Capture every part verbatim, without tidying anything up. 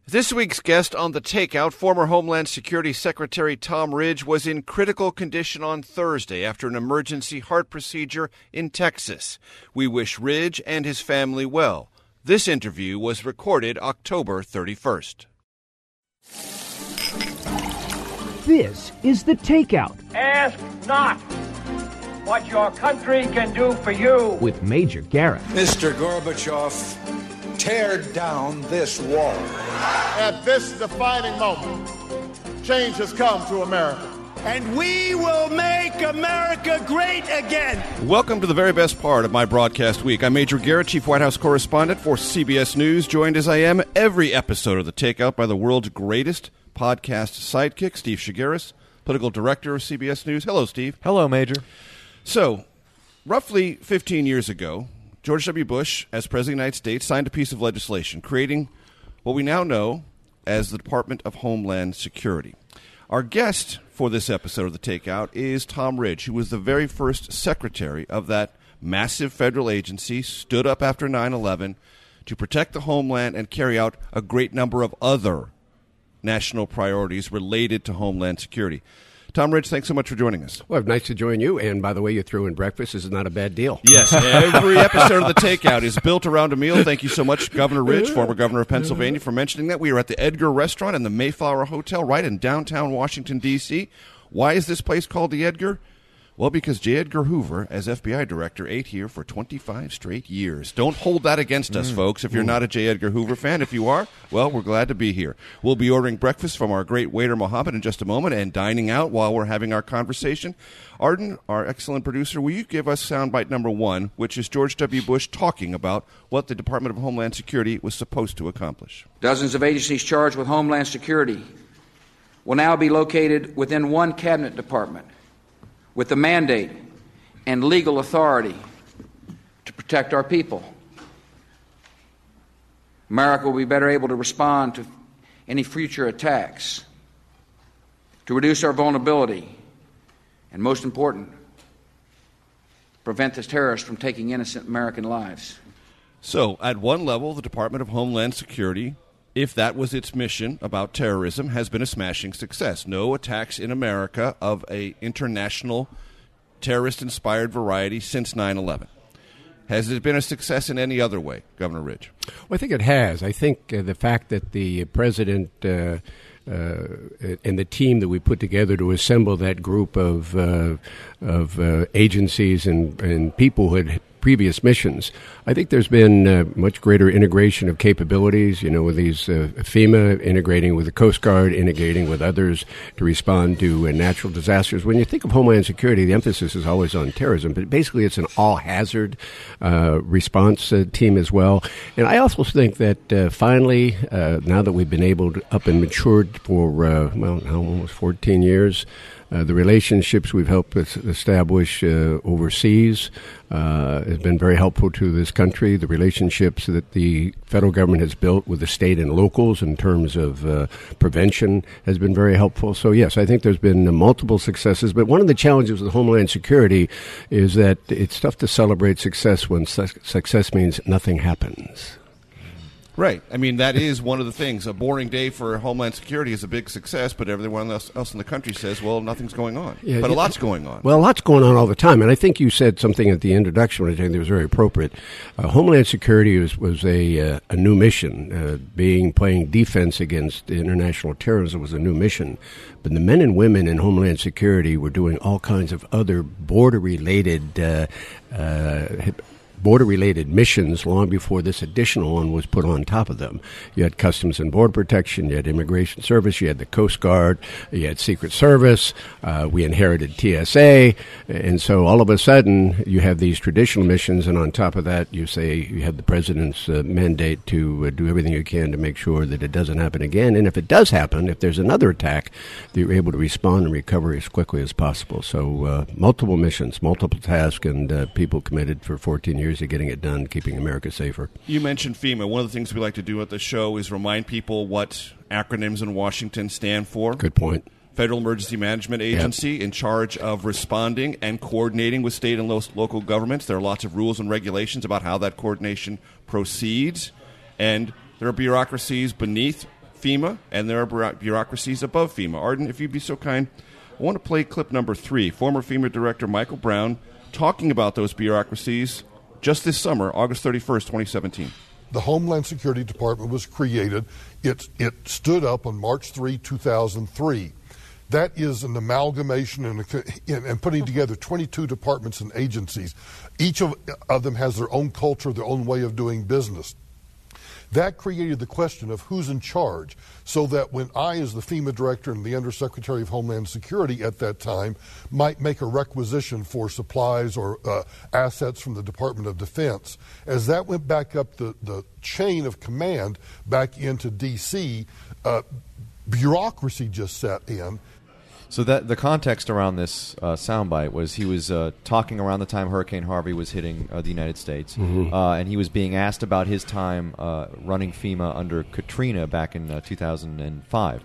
This week's guest on The Takeout, former Homeland Security Secretary Tom Ridge, was in critical condition on Thursday after an emergency heart procedure in Texas. We wish Ridge and his family well. This interview was recorded October thirty-first. This is The Takeout. Ask not what your country can do for you. With Major Garrett. Mister Gorbachev, tear down this wall. At this defining moment, change has come to America. And we will make America great again. Welcome to the very best part of my broadcast week. I'm Major Garrett, Chief White House Correspondent for C B S News, joined as I am every episode of The Takeout by the world's greatest podcast sidekick, Steve Shigaris, Political Director of C B S News. Hello, Steve. Hello, Major. So, roughly fifteen years ago, George W. Bush, as President of the United States, signed a piece of legislation creating what we now know as the Department of Homeland Security. Our guest for this episode of The Takeout is Tom Ridge, who was the very first secretary of that massive federal agency, stood up after nine eleven to protect the homeland and carry out a great number of other national priorities related to Homeland Security. Tom Ridge, thanks so much for joining us. Well, nice to join you. And by the way, you threw in breakfast. This is not a bad deal. Yes, every episode of The Takeout is built around a meal. Thank you so much, Governor Ridge, former governor of Pennsylvania, for mentioning that. We are at the Edgar Restaurant in the Mayflower Hotel right in downtown Washington, D C Why is this place called the Edgar? Well, because J. Edgar Hoover, as F B I director, ate here for twenty-five straight years. Don't hold that against us, mm. folks, if you're not a J. Edgar Hoover fan. If you are, well, we're glad to be here. We'll be ordering breakfast from our great waiter, Mohammed, in just a moment, and dining out while we're having our conversation. Arden, our excellent producer, will you give us soundbite number one, which is George W. Bush talking about what the Department of Homeland Security was supposed to accomplish? Dozens of agencies charged with Homeland Security will now be located within one cabinet department, with the mandate and legal authority to protect our people. America will be better able to respond to any future attacks, to reduce our vulnerability, and most important, prevent the terrorists from taking innocent American lives. So, at one level, the Department of Homeland Security, if that was its mission about terrorism, has been a smashing success. No attacks in America of a international terrorist-inspired variety since nine eleven. Has it been a success in any other way, Governor Ridge? Well, I think it has. I think uh, the fact that the president uh, uh, and the team that we put together to assemble that group of uh, of uh, agencies and, and people who had previous missions, I think there's been uh, much greater integration of capabilities, you know, with these uh, FEMA integrating with the Coast Guard, integrating with others to respond to uh, natural disasters. When you think of Homeland Security, the emphasis is always on terrorism, but basically it's an all-hazard uh, response uh, team as well. And I also think that uh, finally, uh, now that we've been able to up and matured for, uh, well, now almost fourteen years, Uh, the relationships we've helped establish uh, overseas uh, has been very helpful to this country. The relationships that the federal government has built with the state and locals in terms of uh, prevention has been very helpful. So, yes, I think there's been uh, multiple successes. But one of the challenges with Homeland Security is that it's tough to celebrate success when su- success means nothing happens. Right. I mean, that is one of the things. A boring day for Homeland Security is a big success, but everyone else, else in the country says, well, nothing's going on. Yeah, but yeah. a lot's going on. Well, a lot's going on all the time. And I think you said something at the introduction, which I think was very appropriate. Uh, Homeland Security was, was a, uh, a new mission. Uh, being playing defense against international terrorism was a new mission. But the men and women in Homeland Security were doing all kinds of other border-related uh, uh border-related missions long before this additional one was put on top of them. You had Customs and Border Protection, you had Immigration Service, you had the Coast Guard, you had Secret Service, uh, we inherited T S A, and so all of a sudden you have these traditional missions, and on top of that you say you have the President's uh, mandate to uh, do everything you can to make sure that it doesn't happen again, and if it does happen, if there's another attack, that you're able to respond and recover as quickly as possible. So uh, multiple missions, multiple tasks, and uh, people committed for fourteen years of getting it done, keeping America safer. You mentioned FEMA. One of the things we like to do at the show is remind people what acronyms in Washington stand for. Good point. Federal Emergency Management Agency, yep. in charge of responding and coordinating with state and lo- local governments. There are lots of rules and regulations about how that coordination proceeds, and there are bureaucracies beneath FEMA, and there are bureau- bureaucracies above FEMA. Arden, if you'd be so kind, I want to play clip number three. Former FEMA Director Michael Brown talking about those bureaucracies just this summer, August thirty-first, twenty seventeen. The Homeland Security Department was created. It, it stood up on March third, two thousand three. That is an amalgamation and, a, and putting together twenty-two departments and agencies. Each of, of them has their own culture, their own way of doing business. That created the question of who's in charge, so that when I, as the FEMA director and the Undersecretary of Homeland Security at that time, might make a requisition for supplies or uh, assets from the Department of Defense, as that went back up the, the chain of command back into D C, uh, bureaucracy just set in. So that the context around this uh, soundbite was he was uh, talking around the time Hurricane Harvey was hitting uh, the United States, mm-hmm. uh, and he was being asked about his time uh, running FEMA under Katrina back in uh, two thousand five.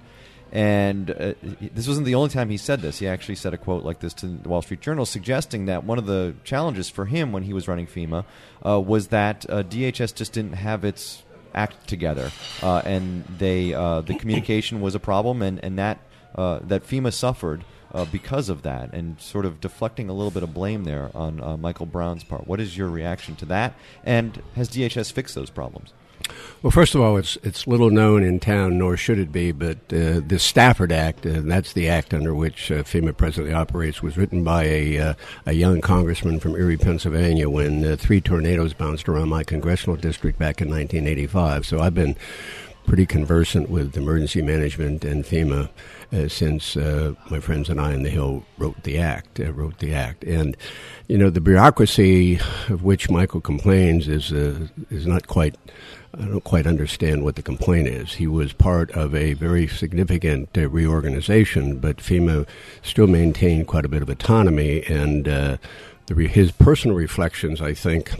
And uh, this wasn't the only time he said this. He actually said a quote like this to the Wall Street Journal, suggesting that one of the challenges for him when he was running FEMA uh, was that uh, D H S just didn't have its act together, uh, and they uh, the communication was a problem, and, and that Uh, that FEMA suffered uh, because of that, and sort of deflecting a little bit of blame there on uh, Michael Brown's part. What is your reaction to that, and has D H S fixed those problems? Well, first of all, it's it's little known in town, nor should it be, but uh, the Stafford Act, and uh, that's the act under which uh, FEMA presently operates, was written by a uh, a young congressman from Erie, Pennsylvania, when uh, three tornadoes bounced around my congressional district back in nineteen eighty-five. So I've been pretty conversant with emergency management and FEMA uh, since uh, my friends and I in the Hill wrote the act. Uh, wrote the act, and you know the bureaucracy of which Michael complains is uh, is not quite. I don't quite understand what the complaint is. He was part of a very significant uh, reorganization, but FEMA still maintained quite a bit of autonomy, and uh, the re- his personal reflections, I think.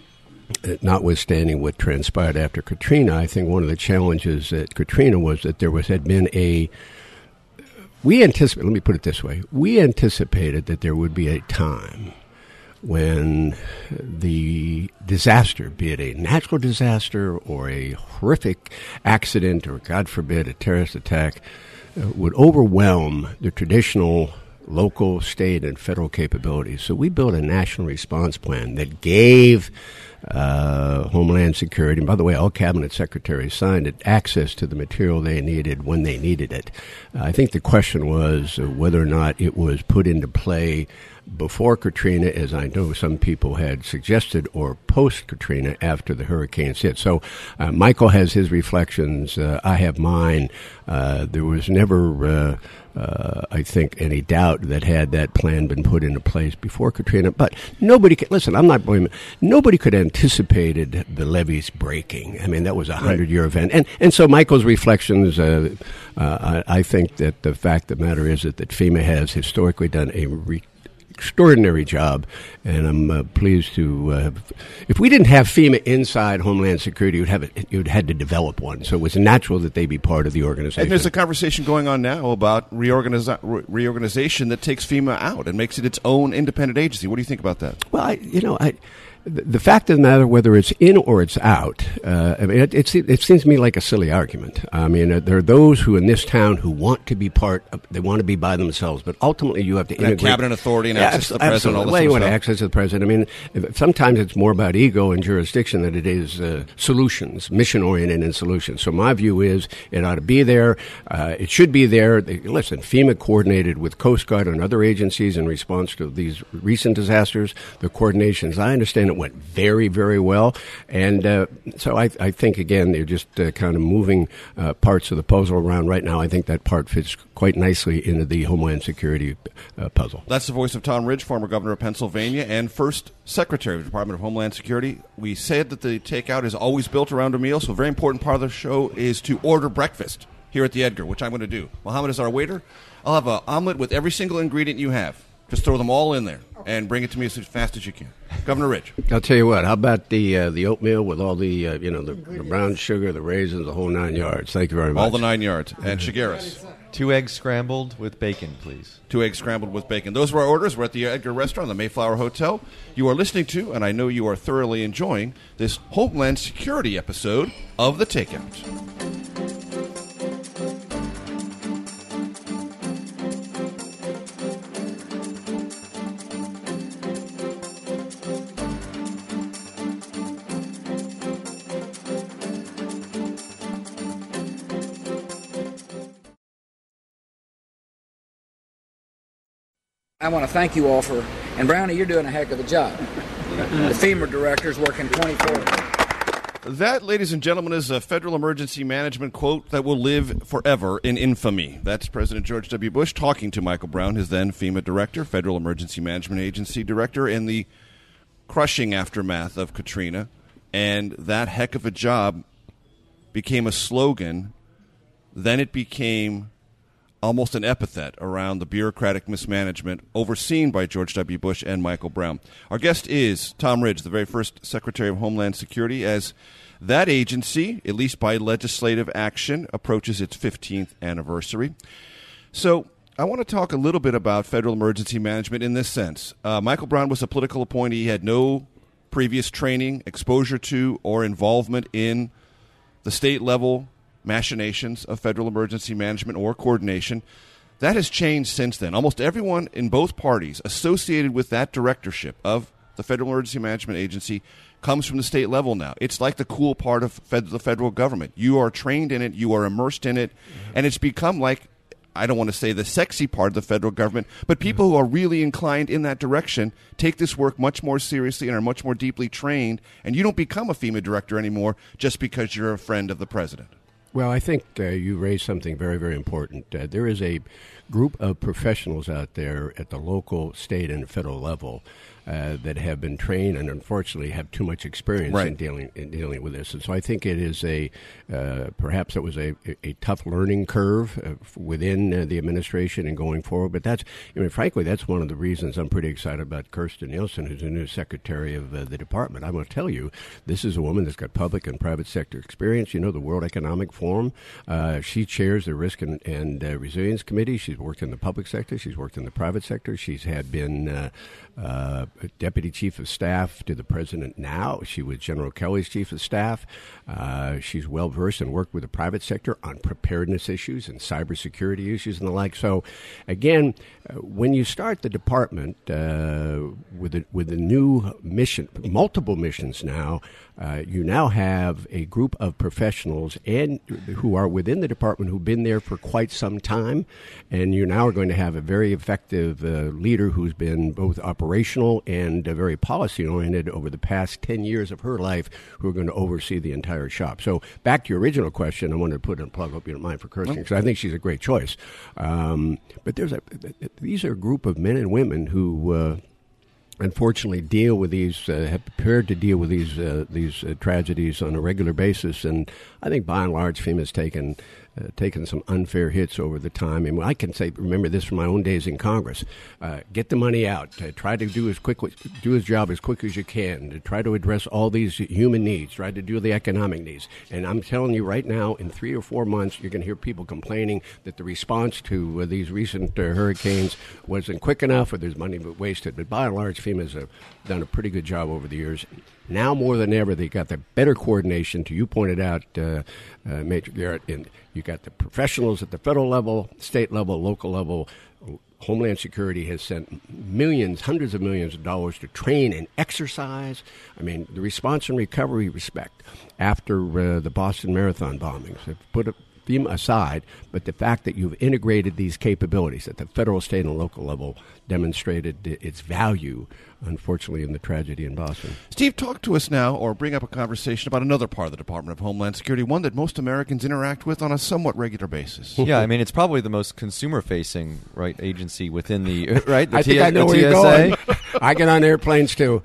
Notwithstanding what transpired after Katrina, I think one of the challenges at Katrina was that there was had been a we anticipate. Let me put it this way: we anticipated that there would be a time when the disaster, be it a natural disaster or a horrific accident or, God forbid, a terrorist attack, uh, would overwhelm the traditional local, state, and federal capabilities. So we built a national response plan that gave uh, Homeland Security, and by the way, all cabinet secretaries signed it, access to the material they needed when they needed it. Uh, I think the question was uh, whether or not it was put into play before Katrina, as I know some people had suggested, or post-Katrina after the hurricanes hit. So uh, Michael has his reflections. Uh, I have mine. Uh, there was never, uh, uh, I think, any doubt that had that plan been put into place before Katrina. But nobody could, listen, I'm not blaming, nobody could have anticipated the levees breaking. I mean, that was a hundred-year right. event. And and so Michael's reflections, uh, uh, I, I think that the fact of the matter is that, that FEMA has historically done a re- extraordinary job, and I'm uh, pleased to. Uh, if we didn't have FEMA inside Homeland Security, you'd have it, you'd had to develop one. So it was natural that they be part of the organization. And there's a conversation going on now about reorganiza- re- reorganization that takes FEMA out and makes it its own independent agency. What do you think about that? Well, I, you know, I. The fact of the matter, whether it's in or it's out, uh, I mean, it, it, it seems to me like a silly argument. I mean, uh, there are those who in this town who want to be part of, they want to be by themselves, but ultimately you have to integrate. And cabinet authority and access yeah, to the president. All this well, you want stuff. access to the president. I mean, if, sometimes it's more about ego and jurisdiction than it is uh, solutions, mission-oriented and solutions. So my view is it ought to be there. Uh, it should be there. They, listen, FEMA coordinated with Coast Guard and other agencies in response to these recent disasters. The coordination, as I understand it, went very, very well. And uh, so I, I think, again, they're just uh, kind of moving uh, parts of the puzzle around right now. I think that part fits quite nicely into the Homeland Security uh, puzzle. That's the voice of Tom Ridge, former governor of Pennsylvania and first Secretary of the Department of Homeland Security. We said that the takeout is always built around a meal, so a very important part of the show is to order breakfast here at the Edgar, which I'm going to do. Mohammed is our waiter. I'll have an omelet with every single ingredient you have. Just throw them all in there and bring it to me as fast as you can. Governor Ridge. I'll tell you what. How about the uh, the oatmeal with all the, uh, you know, the, the brown sugar, the raisins, the whole nine yards? Thank you very much. All the nine yards. And Shigaris. Two eggs scrambled with bacon, please. Two eggs scrambled with bacon. Those were our orders. We're at the Edgar Restaurant, the Mayflower Hotel. You are listening to, and I know you are thoroughly enjoying, this Homeland Security episode of The Takeout. I want to thank you all for, and Brownie, you're doing a heck of a job. The FEMA director's working twenty-four. That, ladies and gentlemen, is a federal emergency management quote that will live forever in infamy. That's President George W. Bush talking to Michael Brown, his then FEMA director, Federal Emergency Management Agency director, in the crushing aftermath of Katrina. And that heck of a job became a slogan. Then it became almost an epithet around the bureaucratic mismanagement overseen by George W. Bush and Michael Brown. Our guest is Tom Ridge, the very first Secretary of Homeland Security, as that agency, at least by legislative action, approaches its fifteenth anniversary. So I want to talk a little bit about federal emergency management in this sense. Uh, Michael Brown was a political appointee. He had no previous training, exposure to, or involvement in the state-level machinations of federal emergency management or coordination. That has changed since then. Almost everyone in both parties associated with that directorship of the Federal Emergency Management Agency comes from the state level now. It's like the cool part of fed- the federal government. You are trained in it, you are immersed in it, and it's become like, I don't want to say the sexy part of the federal government, but people who are really inclined in that direction take this work much more seriously and are much more deeply trained, and you don't become a FEMA director anymore just because you're a friend of the president. Well, I think uh, you raised something very, very important. Uh, there is a group of professionals out there at the local, state, and federal level uh, that have been trained and unfortunately have too much experience right. in dealing in dealing with this. And so I think it is a uh, perhaps it was a, a tough learning curve uh, within uh, the administration and going forward. But that's, I mean, frankly, that's one of the reasons I'm pretty excited about Kirstjen Nielsen, who's the new secretary of uh, the department. I'm going to tell you, this is a woman that's got public and private sector experience. You know, the World Economic Forum. Uh, she chairs the Risk and, and uh, Resilience Committee. She's worked in the public sector. She's worked in the private sector. She's had been uh, uh, deputy chief of staff to the president now. She was General Kelly's chief of staff. Uh, she's well versed and worked with the private sector on preparedness issues and cybersecurity issues and the like. So, again, uh, when you start the department uh, with a, with a new mission, multiple missions now, uh, you now have a group of professionals and who are within the department who've been there for quite some time, and you now are going to have a very effective uh, leader who's been both operational and uh, very policy-oriented over the past ten years of her life, who are going to oversee the entire shop. So back to your original question, I wanted to put in a plug, hope you don't mind, for Kirstjen, because I think she's a great choice. Um, but there's a, these are a group of men and women who uh, unfortunately deal with these, uh, have prepared to deal with these uh, these uh, tragedies on a regular basis, and I think by and large FEMA's taken uh, taken some unfair hits over the time. And I can say, remember this from my own days in Congress: uh, get the money out, uh, try to do as quickly, do his job as quick as you can, to try to address all these human needs, try to do the economic needs. And I'm telling you right now, in three or four months, you're going to hear people complaining that the response to uh, these recent uh, hurricanes wasn't quick enough, or there's money wasted. But by and large, FEMA's uh, done a pretty good job over the years. Now more than ever, they got the better coordination. To you pointed out, uh, uh, Major Garrett, and you got the professionals at the federal level, state level, local level. Homeland Security has sent millions, hundreds of millions of dollars to train and exercise. I mean, the response and recovery respect after uh, the Boston Marathon bombings. They've put a FEMA aside, but the fact that you've integrated these capabilities at the federal, state, and local level demonstrated its value, unfortunately, in the tragedy in Boston. Steve, talk to us now, or bring up a conversation about another part of the Department of Homeland Security, one that most Americans interact with on a somewhat regular basis. Yeah, I mean, it's probably the most consumer-facing right agency within the right. The I think T- I know the where T S A. you're going. I get on airplanes too.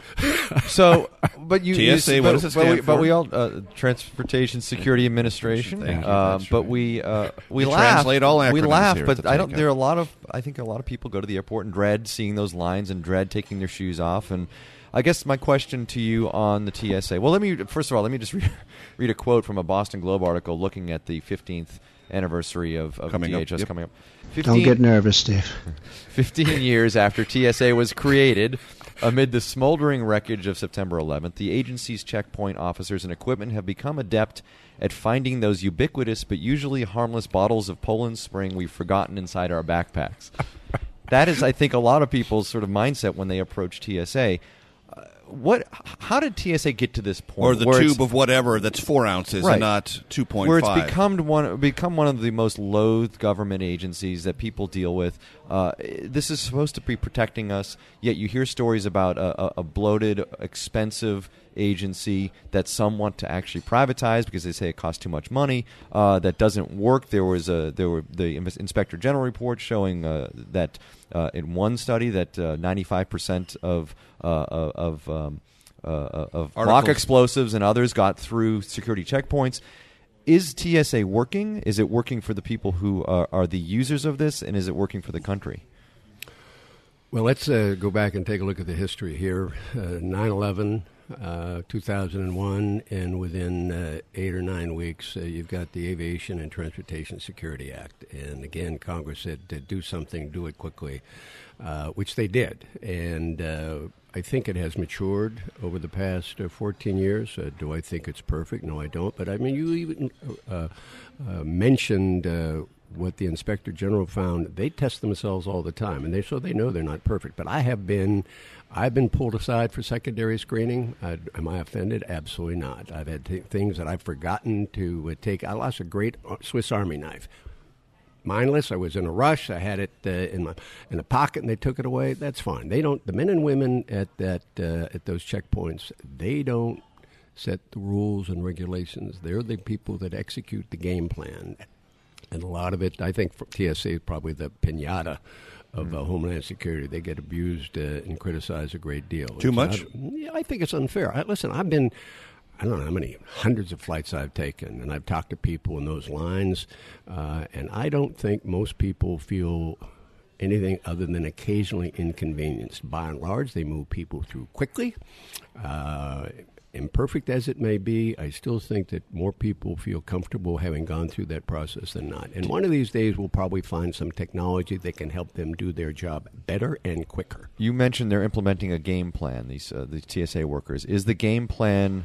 So, but you, T S A, you, what but, does it but stand we, but for? we all uh, Transportation Security Administration. Thank you. Uh, That's but right. we uh, we You laugh. translate all we acronyms laugh, here at but the I don't. Takeout. There are a lot of. I think a lot of people go to the airport and dread seeing those lines and dread taking their shoes off. And I guess my question to you on the T S A. Well, let me first of all let me just read, read a quote from a Boston Globe article looking at the fifteenth anniversary of, of Coming D up, H S yep. coming up. Don't get nervous, Steve. Fifteen years after T S A was created, amid the smoldering wreckage of September eleventh, the agency's checkpoint officers and equipment have become adept at finding those ubiquitous but usually harmless bottles of Poland Spring we've forgotten inside our backpacks. That is, I think, a lot of people's sort of mindset when they approach T S A. Uh, what? How did T S A get to this point? Or the where tube it's- of whatever that's four ounces Right. and not two point where five. it's become one become one of the most loathed government agencies that people deal with. Uh, this is supposed to be protecting us, yet you hear stories about a, a, a bloated, expensive agency that some want to actually privatize because they say it costs too much money. Uh, that doesn't work. There was a there were the Inspector General report showing uh, that uh, in one study that uh, ninety-five percent of uh, of um, uh, of mock Articles. explosives and others got through security checkpoints. Is T S A working? Is it working for the people who are, are the users of this, and is it working for the country? Well, let's uh, go back and take a look at the history here. Uh, nine eleven, uh, two thousand one, and within uh, eight or nine weeks, uh, you've got the Aviation and Transportation Security Act. And again, Congress said to do something, do it quickly, uh, which they did. And uh, I think it has matured over the past uh, fourteen years. Uh, do I think it's perfect? No, I don't. But I mean, you even uh, uh, mentioned uh, what the Inspector General found. They test themselves all the time, and they so they know they're not perfect. But I have been, I've been pulled aside for secondary screening. Uh, am I offended? Absolutely not. I've had th- things that I've forgotten to uh, take. I lost a great Swiss Army knife. Mindless. I was in a rush. I had it uh, in my in a pocket, and they took it away. That's fine. They don't. The men and women at that uh, at those checkpoints, they don't set the rules and regulations. They're the people that execute the game plan, and a lot of it, I think, for T S A is probably the piñata of uh, Homeland Security. They get abused uh, and criticized a great deal. Too It's much? not- yeah, I think it's unfair. I, listen, I've been. I don't know how many hundreds of flights I've taken, and I've talked to people in those lines, uh, and I don't think most people feel anything other than occasionally inconvenienced. By and large, they move people through quickly. Uh, imperfect as it may be, I still think that more people feel comfortable having gone through that process than not. And one of these days, we'll probably find some technology that can help them do their job better and quicker. You mentioned they're implementing a game plan. These uh, the T S A workers. Is the game plan?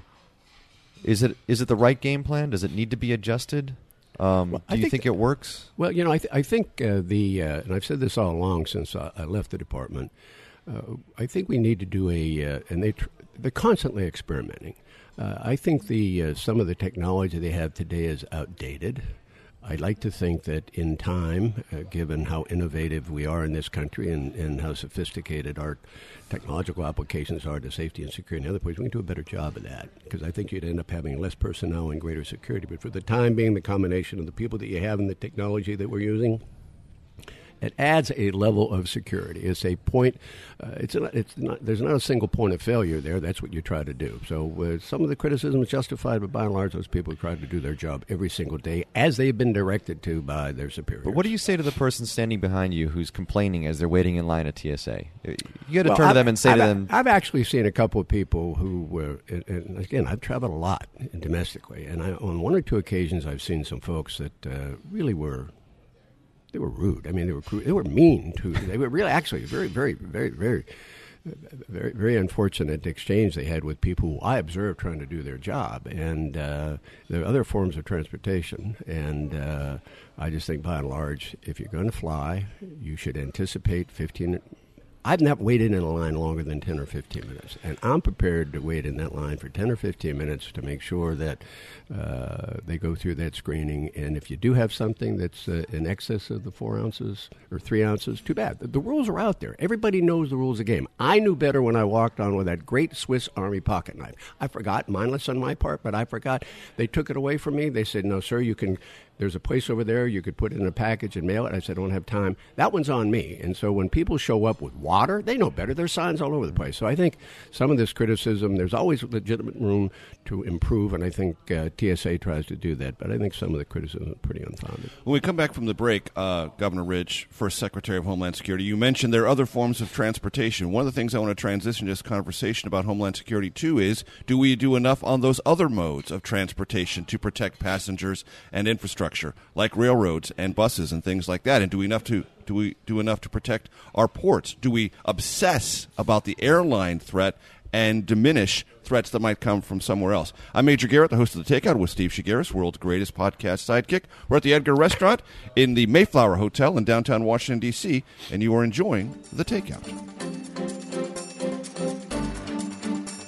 Is it is it the right game plan? Does it need to be adjusted? Um, Well, do I you think- think, it works? Well, you know, I, th- I think uh, the, uh, and I've said this all along since I, I left the department, uh, I think we need to do a, uh, and they tr- they're constantly experimenting. Uh, I think the uh, some of the technology they have today is outdated. I'd like to think that in time, uh, given how innovative we are in this country and, and how sophisticated our technological applications are to safety and security and other places, we can do a better job of that, because I think you'd end up having less personnel and greater security. But for the time being, the combination of the people that you have and the technology that we're using, it adds a level of security. It's a point. Uh, it's not, it's not. There's not a single point of failure there. That's what you try to do. So uh, some of the criticism is justified, but by and large, those people try to do their job every single day as they've been directed to by their superiors. But what do you say to the person standing behind you who's complaining as they're waiting in line at T S A? You got to Well, turn I've- to them and say I've, to them, I've actually seen a couple of people who were, and, and again, I've traveled a lot domestically, and I, on one or two occasions, I've seen some folks that uh, really were. They were rude. I mean, they were crude. They were mean to. They were really, actually, very, very, very, very, very, very unfortunate exchange they had with people who I observed trying to do their job. And uh, there are other forms of transportation. And uh, I just think, by and large, if you're going to fly, you should anticipate fifteen. I've not waited in a line longer than ten or fifteen minutes, and I'm prepared to wait in that line for ten or fifteen minutes to make sure that uh, they go through that screening. And if you do have something that's uh, in excess of the four ounces or three ounces, too bad. The, the rules are out there. Everybody knows the rules of the game. I knew better when I walked on with that great Swiss Army pocket knife. I forgot, mindless on my part, but I forgot. They took it away from me. They said, no, sir, you can... There's a place over there. You could put it in a package and mail it. I said, I don't have time. That one's on me. And so when people show up with water, they know better. There's signs all over the place. So I think some of this criticism, there's always legitimate room to improve, and I think uh, T S A tries to do that. But I think some of the criticism is pretty unfounded. When we come back from the break, uh, Governor Ridge, First Secretary of Homeland Security, you mentioned there are other forms of transportation. One of the things I want to transition this conversation about Homeland Security to is, do we do enough on those other modes of transportation to protect passengers and infrastructure, like railroads and buses and things like that? And do we enough to do we do enough to protect our ports? Do we obsess about the airline threat and diminish threats that might come from somewhere else? I'm Major Garrett, the host of The Takeout with Steve Shigaris, world's greatest podcast sidekick. We're at the Edgar Restaurant in the Mayflower Hotel in downtown Washington, D C, and you are enjoying The Takeout.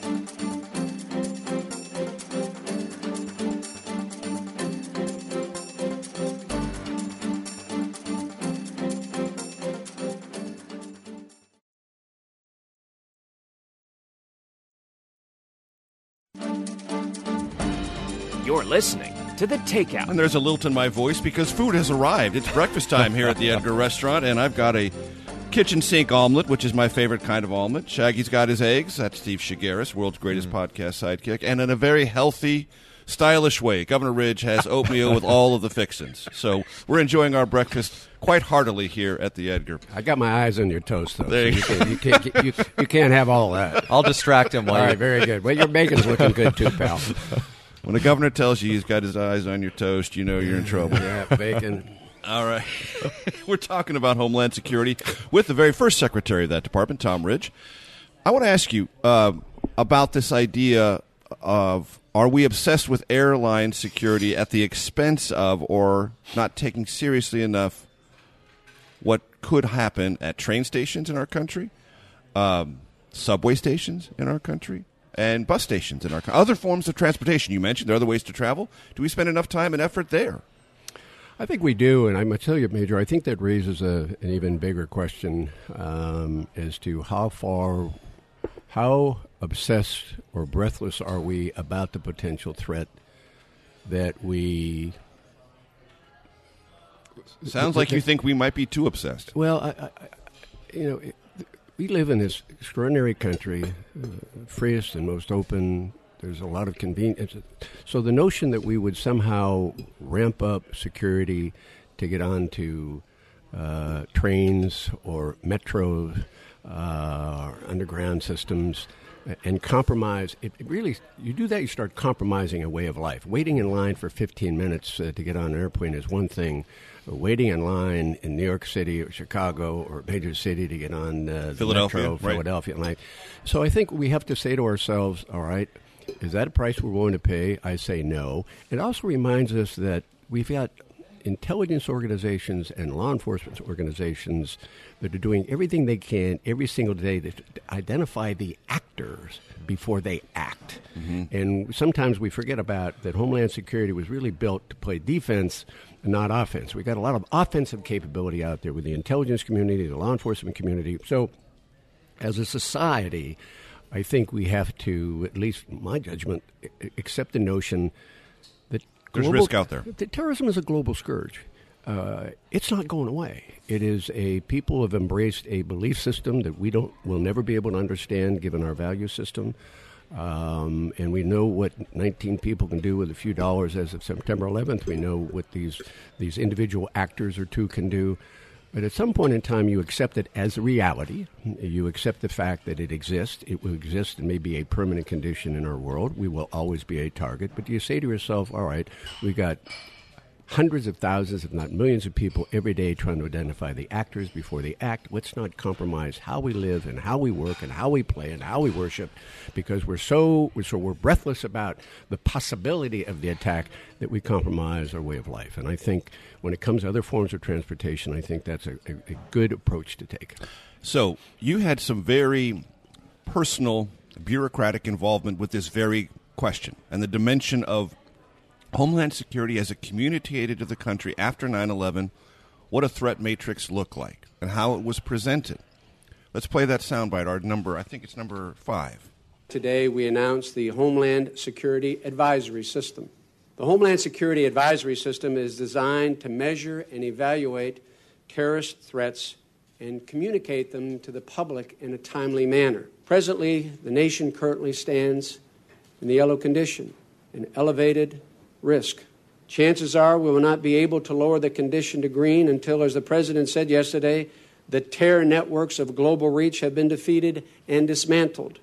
You're listening to The Takeout. And there's a lilt in my voice because food has arrived. It's breakfast time here at the Edgar Restaurant, and I've got a kitchen sink omelet, which is my favorite kind of omelet. Shaggy's got his eggs. That's Steve Shigaris, world's greatest mm. podcast sidekick. And in a very healthy, stylish way, Governor Ridge has oatmeal with all of the fixins. So we're enjoying our breakfast quite heartily here at the Edgar. I got my eyes on your toast, though. There you, so you, can't, you, can't, you, you can't have all that. I'll distract him. All right, very good. Well, your bacon's looking good, too, pal. When the governor tells you he's got his eyes on your toast, you know you're in trouble. Yeah, bacon. All right. We're talking about Homeland Security with the very first secretary of that department, Tom Ridge. I want to ask you uh, about this idea of, are we obsessed with airline security at the expense of, or not taking seriously enough, what could happen at train stations in our country, um, subway stations in our country, and bus stations in our country, other forms of transportation? You mentioned there are other ways to travel. Do we spend enough time and effort there? I think we do, and I'm going to tell you, Major, I think that raises a, an even bigger question um, as to how far, how obsessed or breathless are we about the potential threat that we... Sounds like you think we might be too obsessed. Well, I, I, you know, it, we live in this extraordinary country, uh, freest and most open. There's a lot of convenience. So the notion that we would somehow ramp up security to get onto uh, trains or metro uh, or underground systems and compromise, it, it really, you do that, you start compromising a way of life. Waiting in line for fifteen minutes uh, to get on an airplane is one thing. Waiting in line in New York City or Chicago or a major city to get on uh, the Philadelphia, metro, right. Philadelphia line. So I think we have to say to ourselves, all right, is that a price we're willing to pay? I say no. It also reminds us that we've got intelligence organizations and law enforcement organizations that are doing everything they can every single day to identify the actors before they act. Mm-hmm. And sometimes we forget about that Homeland Security was really built to play defense, not offense. We got a lot of offensive capability out there with the intelligence community, the law enforcement community. So as a society, I think we have to, at least in my judgment, accept the notion that there's global, risk out there. That terrorism is a global scourge. Uh, it's not going away. It is a people have embraced a belief system that we don't will never be able to understand given our value system. Um, and we know what nineteen people can do with a few dollars as of September eleventh. We know what these these individual actors or two can do. But at some point in time, you accept it as a reality. You accept the fact that it exists. It will exist and may be a permanent condition in our world. We will always be a target. But you say to yourself, all right, we got hundreds of thousands, if not millions of people every day trying to identify the actors before they act. Let's not compromise how we live and how we work and how we play and how we worship, because we're so, we're so we're breathless about the possibility of the attack that we compromise our way of life. And I think when it comes to other forms of transportation, I think that's a, a, a good approach to take. So you had some very personal bureaucratic involvement with this very question and the dimension of Homeland Security as it communicated to the country after nine eleven what a threat matrix looked like and how it was presented. Let's play that soundbite, our number, I think it's number five. Today we announced the Homeland Security Advisory System. The Homeland Security Advisory System is designed to measure and evaluate terrorist threats and communicate them to the public in a timely manner. Presently, the nation currently stands in the yellow condition, an elevated risk. Chances are we will not be able to lower the condition to green until, as the President said yesterday, the terror networks of global reach have been defeated and dismantled.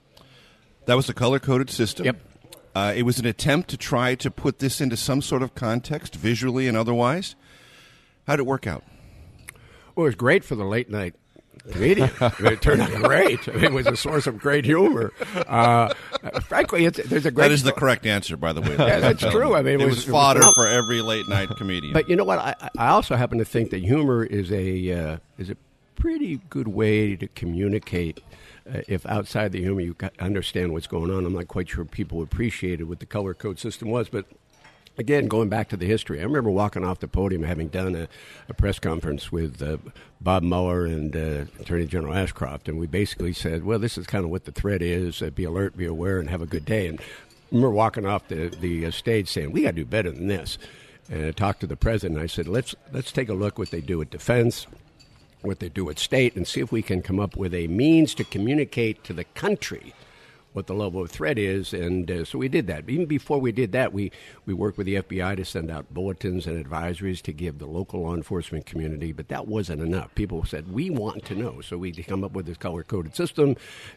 That was the color-coded system. Yep. Uh, it was an attempt to try to put this into some sort of context, visually and otherwise. How did it work out? Well, it was great for the late-night comedian. It turned out great. It was a source of great humor. Uh, frankly, it's, there's a great... That is the correct answer, by the way. Yeah, that's true. I mean, it, it was, was fodder it was, for every late-night comedian. But you know what? I, I also happen to think that humor is a uh, is a pretty good way to communicate. Uh, if outside the humor you understand what's going on, I'm not quite sure people appreciated what the color code system was, but again, going back to the history, I remember walking off the podium having done a, a press conference with uh, Bob Mueller and uh, Attorney General Ashcroft, and we basically said, well, this is kind of what the threat is. Uh, be alert, be aware, and have a good day. And remember walking off the, the uh, stage saying, we got to do better than this. And I talked to the president, and I said, let's let's take a look what they do at defense, what they do at state, and see if we can come up with a means to communicate to the country what the level of threat is. And uh, so we did that. Even before we did that, we, we worked with the F B I to send out bulletins and advisories to give the local law enforcement community, but that wasn't enough. People said, we want to know. So we come up with this color-coded system.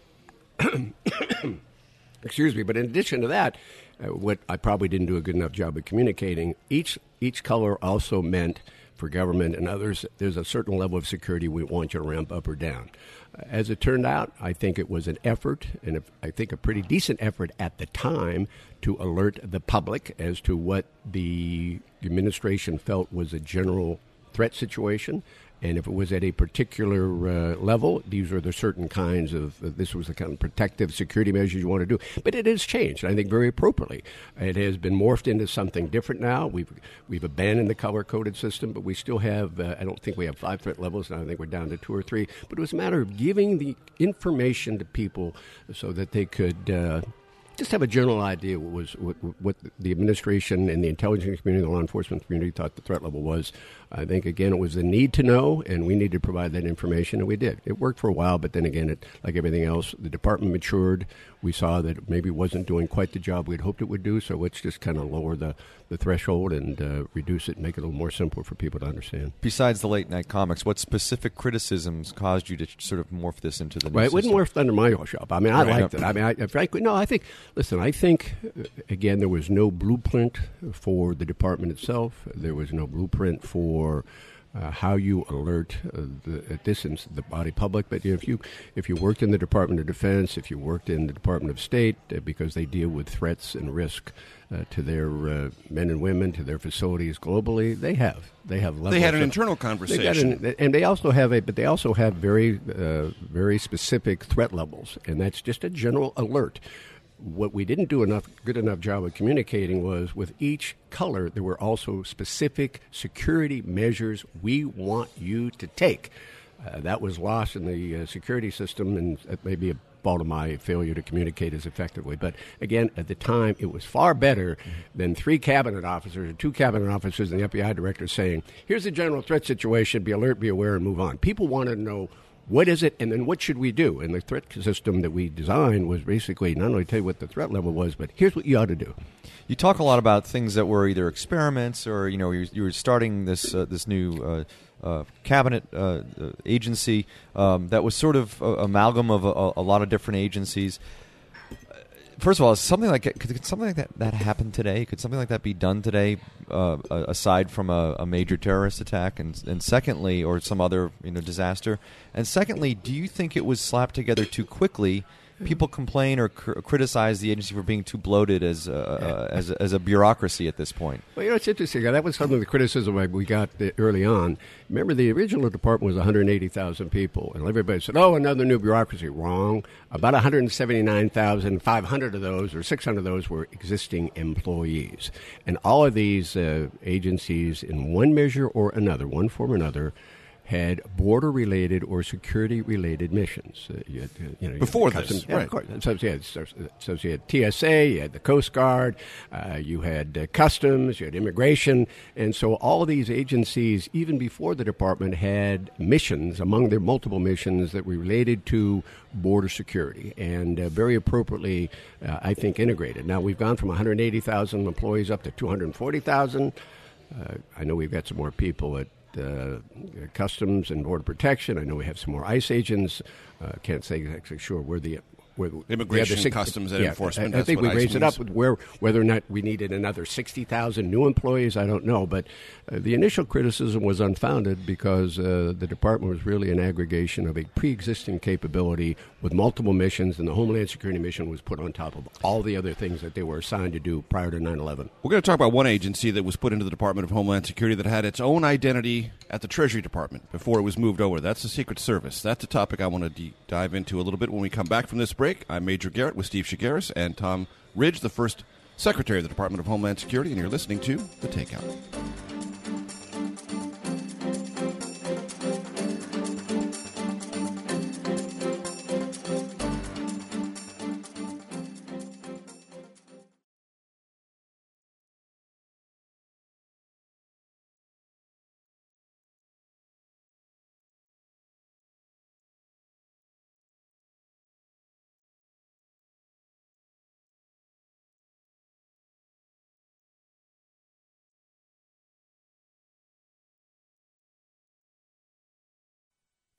Excuse me. But in addition to that, uh, what I probably didn't do a good enough job of communicating, each each color also meant for government and others, there's a certain level of security we want you to ramp up or down. As it turned out, I think it was an effort, and I think a pretty decent effort at the time, to alert the public as to what the administration felt was a general threat situation. And if it was at a particular uh, level, these are the certain kinds of, uh, this was the kind of protective security measures you want to do. But it has changed, I think, very appropriately. It has been morphed into something different now. We've we've abandoned the color-coded system, but we still have, uh, I don't think we have five threat levels now. I think we're down to two or three. But it was a matter of giving the information to people so that they could uh, just have a general idea what was what, what the administration and the intelligence community, the law enforcement community thought the threat level was. I think, again, it was the need to know, and we needed to provide that information, and we did. It worked for a while, but then again, it, like everything else, the department matured. We saw that it maybe wasn't doing quite the job we'd hoped it would do, so let's just kind of lower the, the threshold and uh, reduce it and make it a little more simple for people to understand. Besides the late-night comics, what specific criticisms caused you to sort of morph this into the new Well, it system? wouldn't morph under my shop. I mean, I Right. liked it. I mean, I, frankly, no, I think, listen, I think, uh, again, there was no blueprint for the department itself. There was no blueprint for Uh, how you alert uh, the, at this instance, the body public. But you know, if you if you worked in the Department of Defense, if you worked in the Department of State, uh, because they deal with threats and risk uh, to their uh, men and women, to their facilities globally, they have they have levels They had an of- internal they got conversation. an- and they also have a but they also have very uh, very specific threat levels, and that's just a general alert. What we didn't do enough good enough job of communicating was with each color there were also specific security measures we want you to take. Uh, that was lost in the uh, security system, and it may be a fault of my failure to communicate as effectively. But again, at the time, it was far better than three cabinet officers or two cabinet officers and the F B I director saying, here's the general threat situation, be alert, be aware, and move on. People wanted to know, what is it, and then what should we do? And the threat system that we designed was basically not only tell you what the threat level was, but here's what you ought to do. You talk a lot about things that were either experiments or, you know, you, you were starting this uh, this new uh, uh, cabinet uh, agency um, that was sort of a amalgam of a, a lot of different agencies. First of all, is something like could, could something like that, that happen today? Could something like that be done today, uh, aside from a, a major terrorist attack? And, and secondly, or some other you know disaster? And secondly, do you think it was slapped together too quickly? People complain or cr- criticize the agency for being too bloated as a, uh, as, a, as a bureaucracy at this point. Well, you know, it's interesting. That was some of the criticism we got early on. Remember, the original department was one hundred eighty thousand people, and everybody said, oh, another new bureaucracy. Wrong. About one hundred seventy-nine thousand five hundred of those, or six hundred of those, were existing employees. And all of these uh, agencies, in one measure or another, one form or another, had border-related or security-related missions. Uh, you had, uh, you know, Before you had this, customs, yeah, right. of course. So you, had, so you had T S A, you had the Coast Guard, uh, you had uh, Customs, you had Immigration, and so all these agencies, even before the department, had missions, among their multiple missions, that were related to border security, and uh, very appropriately, uh, I think, integrated. Now, we've gone from one hundred eighty thousand employees up to two hundred forty thousand. Uh, I know we've got some more people at Uh, Customs and Border Protection. I know we have some more ICE agents. Uh, can't say exactly sure where the where Immigration, the six, Customs, and yeah, Enforcement. I, I That's think what we ICE raised it means. up with where whether or not we needed another sixty thousand new employees. I don't know, but uh, the initial criticism was unfounded because uh, the department was really an aggregation of a pre-existing capability with multiple missions, and the Homeland Security mission was put on top of all the other things that they were assigned to do prior to nine eleven. We're going to talk about one agency that was put into the Department of Homeland Security that had its own identity at the Treasury Department before it was moved over. That's the Secret Service. That's a topic I want to de- dive into a little bit when we come back from this break. I'm Major Garrett with Steve Shigaris and Tom Ridge, the first Secretary of the Department of Homeland Security, and you're listening to The Takeout.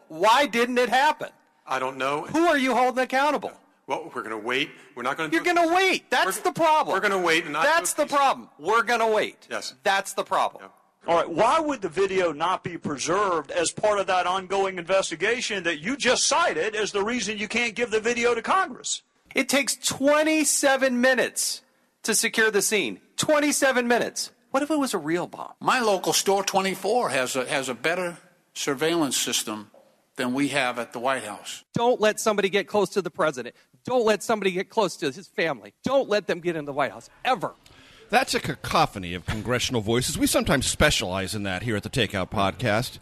Why didn't it happen? I don't know. Who are you holding accountable? Well, we're going to wait. We're not going to. You're going to wait. That's the problem. We're going to wait, and not that's the problem. We're going to wait. Yes. That's the problem. Yeah. All right, why would the video not be preserved as part of that ongoing investigation that you just cited as the reason you can't give the video to Congress? It takes twenty-seven minutes to secure the scene. twenty-seven minutes. What if it was a real bomb? My local Store twenty-four has a, has a better surveillance system than we have at the White House. Don't let somebody get close to the president. Don't let somebody get close to his family. Don't let them get in the White House, ever. That's a cacophony of congressional voices. We sometimes specialize in that here at the Takeout Podcast.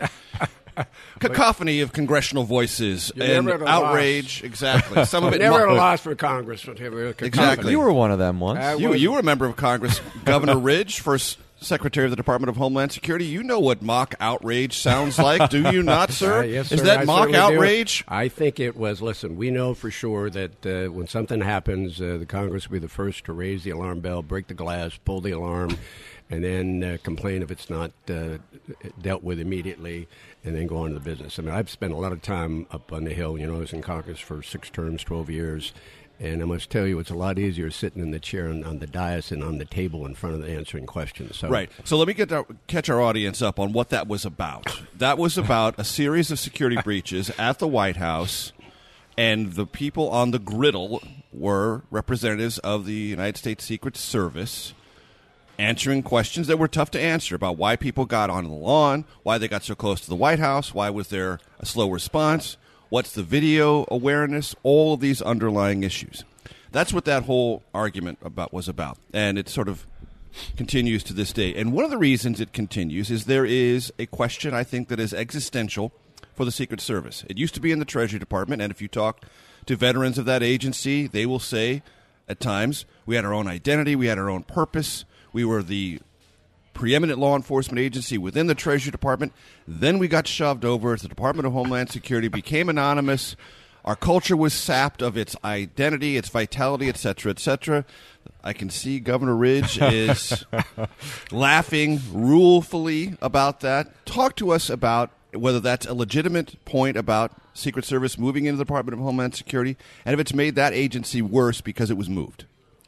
Cacophony of congressional voices and outrage. Loss. Exactly. Some of it never mo- a loss for Congress. Exactly. You were one of them once. Uh, you, you were a member of Congress. Governor Ridge, first Secretary of the Department of Homeland Security. You know what mock outrage sounds like, do you not, sir? Uh, yes, Is sir, that I mock outrage? Do. I think it was. Listen, we know for sure that uh, when something happens, uh, the Congress will be the first to raise the alarm bell, break the glass, pull the alarm, and then uh, complain if it's not uh, dealt with immediately, and then go on to the business. I mean, I've spent a lot of time up on the Hill. You know, I was in Congress for six terms, twelve years. And I must tell you, it's a lot easier sitting in the chair on, on the dais and on the table in front of the answering questions. So. Right. So let me get our, catch our audience up on what that was about. That was about a series of security breaches at the White House, and the people on the griddle were representatives of the United States Secret Service answering questions that were tough to answer about why people got on the lawn, why they got so close to the White House, why was there a slow response. What's the video awareness? All of these underlying issues. That's what that whole argument about was about. And it sort of continues to this day. And one of the reasons it continues is there is a question, I think, that is existential for the Secret Service. It used to be in the Treasury Department, and if you talk to veterans of that agency, they will say at times, we had our own identity, we had our own purpose, we were the preeminent law enforcement agency within the Treasury Department. Then we got shoved over to the Department of Homeland Security, became anonymous. Our culture was sapped of its identity, its vitality, et cetera, et cetera. I can see Governor Ridge is laughing ruefully about that. Talk to us about whether that's a legitimate point about Secret Service moving into the Department of Homeland Security, and if it's made that agency worse because it was moved.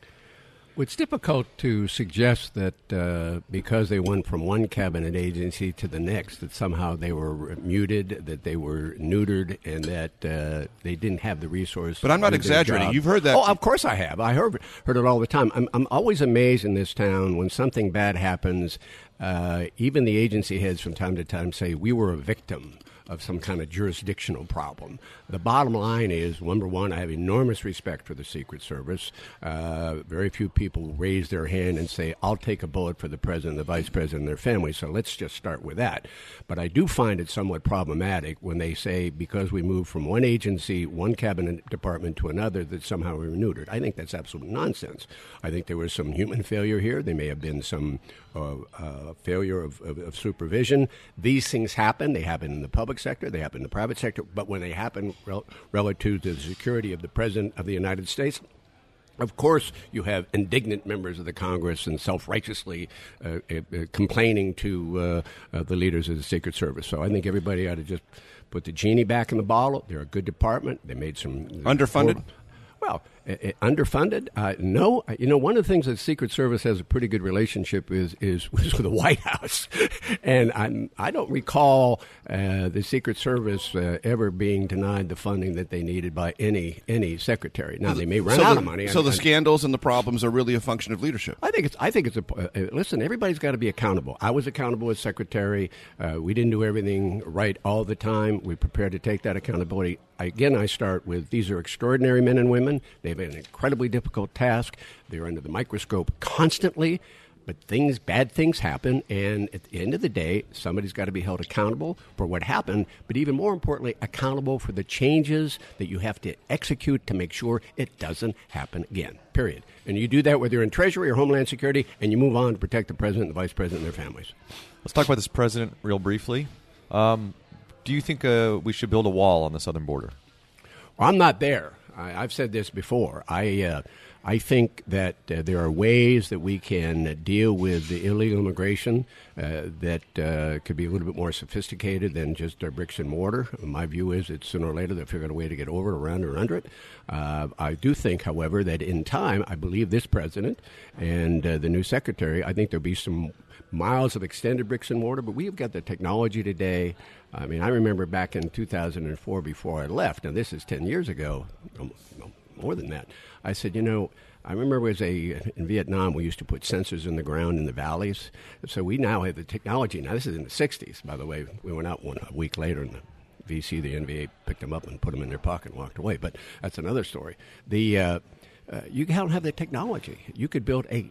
Well, it's difficult to suggest that uh, because they went from one cabinet agency to the next that somehow they were muted, that they were neutered, and that uh, they didn't have the resources. But I'm not exaggerating. You've heard that. Oh, of course I have. I heard, heard it all the time. I'm, I'm always amazed in this town when something bad happens. Uh, even the agency heads from time to time say, we were a victim of some kind of jurisdictional problem. The bottom line is, number one, I have enormous respect for the Secret Service. Uh, very few people raise their hand and say, I'll take a bullet for the president, the vice president, and their family. So let's just start with that. But I do find it somewhat problematic when they say, because we moved from one agency, one cabinet department to another, that somehow we were neutered. I think that's absolute nonsense. I think there was some human failure here. There may have been some uh, uh, failure of, of, of supervision. These things happen. They happen in the public sector, they happen in the private sector, but when they happen rel- relative to the security of the President of the United States, of course you have indignant members of the Congress and self-righteously uh, uh, complaining to uh, uh, the leaders of the Secret Service. So I think everybody ought to just put the genie back in the bottle. They're a good department. They made some... Underfunded? Well, uh, underfunded? Uh, no. You know, one of the things that the Secret Service has a pretty good relationship is is, is with the White House. And I'm, I don't recall uh, the Secret Service uh, ever being denied the funding that they needed by any any secretary. Now, they may run so out the, of money. So I, the I, scandals and the problems are really a function of leadership. I think it's. I think it's a. Uh, listen, everybody's got to be accountable. I was accountable as secretary. Uh, we didn't do everything right all the time. We're prepared to take that accountability. Again, I start with these are extraordinary men and women. They have an incredibly difficult task. They're under the microscope constantly, but things, bad things happen, and at the end of the day, somebody's got to be held accountable for what happened, but even more importantly, accountable for the changes that you have to execute to make sure it doesn't happen again, period. And you do that whether you're in Treasury or Homeland Security, and you move on to protect the President, the Vice President, and their families. Let's talk about this president real briefly. Um, do you think uh, we should build a wall on the southern border? Well, I'm not there. I, I've said this before. I uh, I think that uh, there are ways that we can uh, deal with the illegal immigration uh, that uh, could be a little bit more sophisticated than just our bricks and mortar. My view is that sooner or later they'll figure out a way to get over it, around, or under it. Uh, I do think, however, that in time, I believe this president and uh, the new secretary, I think there'll be some miles of extended bricks and mortar, but we've got the technology today. I mean, I remember back in two thousand four before I left, and this is ten years ago, no, no, more than that, I said, you know, I remember it was a, in Vietnam, we used to put sensors in the ground in the valleys. So we now have the technology. Now, this is in the sixties, by the way. We went out one a week later, and the V C, the N V A, picked them up and put them in their pocket and walked away. But that's another story. The uh, uh, you don't have the technology. You could build a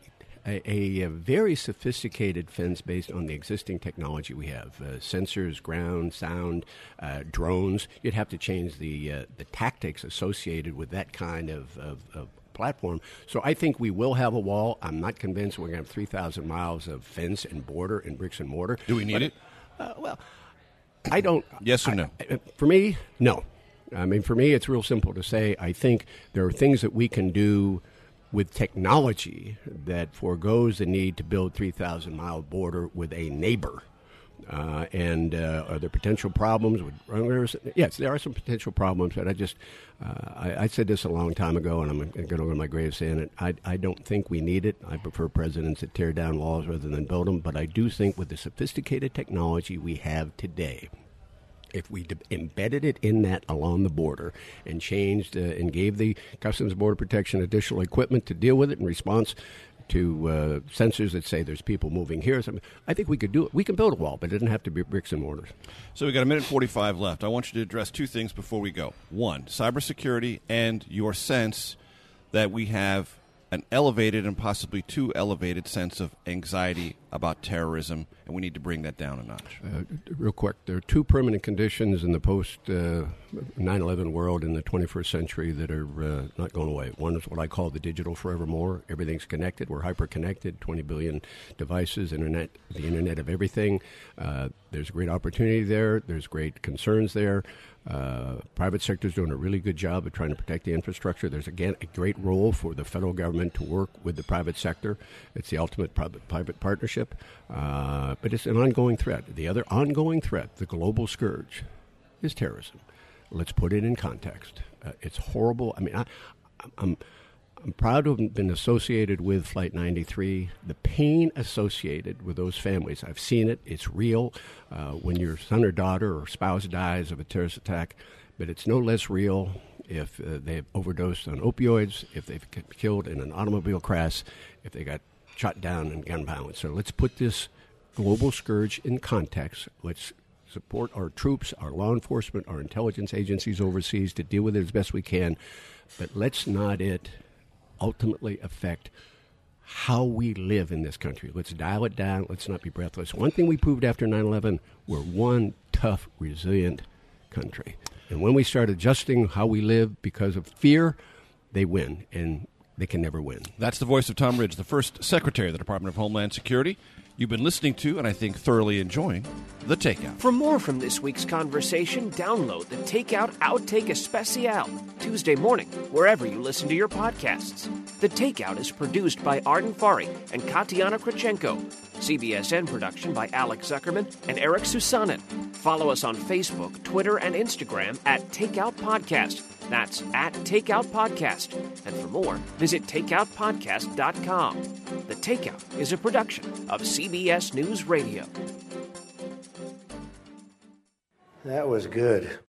A, a very sophisticated fence based on the existing technology we have, uh, sensors, ground, sound, uh, drones. You'd have to change the uh, the tactics associated with that kind of, of, of platform. So I think we will have a wall. I'm not convinced we're going to have three thousand miles of fence and border and bricks and mortar. Do we need but, it? Uh, well, I don't. Yes or no? I, for me, no. I mean, for me, it's real simple to say I think there are things that we can do with technology that forgoes the need to build three thousand mile border with a neighbor. Uh, and uh, are there potential problems with runners? Yes, there are some potential problems, but I just, uh, I, I said this a long time ago, and I'm going to go to my grave saying it. I, I don't think we need it. I prefer presidents that tear down walls rather than build them, but I do think with the sophisticated technology we have today, if we de- embedded it in that along the border and changed uh, and gave the Customs and Border Protection additional equipment to deal with it in response to uh, sensors that say there's people moving here, so, I think we could do it. We can build a wall, but it doesn't have to be bricks and mortars. So we've got a minute forty-five left. I want you to address two things before we go. One, cybersecurity and your sense that we have an elevated and possibly too elevated sense of anxiety about terrorism, and we need to bring that down a notch. Uh, real quick, there are two permanent conditions in the post uh, nine eleven world in the twenty-first century that are uh, not going away. One is what I call the digital forevermore. Everything's connected. We're hyper-connected, twenty billion devices, internet, the internet of everything. Uh, there's great opportunity there. There's great concerns there. Uh, private sector is doing a really good job of trying to protect the infrastructure. There's, again, a great role for the federal government to work with the private sector. It's the ultimate private partnership. Uh, but it's an ongoing threat. The other ongoing threat, the global scourge, is terrorism. Let's put it in context. Uh, it's horrible. I mean, I, I'm, I'm proud to have been associated with Flight ninety-three. The pain associated with those families, I've seen it. It's real. Uh, when your son or daughter or spouse dies of a terrorist attack, but it's no less real if uh, they've overdosed on opioids, if they've been killed in an automobile crash, if they got shot down in gun violence. So let's put this global scourge in context. Let's support our troops, our law enforcement, our intelligence agencies overseas to deal with it as best we can. But let's not it ultimately affect how we live in this country. Let's dial it down. Let's not be breathless. One thing we proved after nine eleven, we're one tough, resilient country. And when we start adjusting how we live because of fear, they win. And they can never win. That's the voice of Tom Ridge, the first Secretary of the Department of Homeland Security. You've been listening to, and I think thoroughly enjoying, The Takeout. For more from this week's conversation, download The Takeout Outtake Especial Tuesday morning, wherever you listen to your podcasts. The Takeout is produced by Arden Fari and Katiana Krachenko. C B S N production by Alex Zuckerman and Eric Susanen. Follow us on Facebook, Twitter, and Instagram at Takeout Podcast. That's at Takeout Podcast. And for more, visit takeout podcast dot com. The Takeout is a production of C B S News Radio. That was good.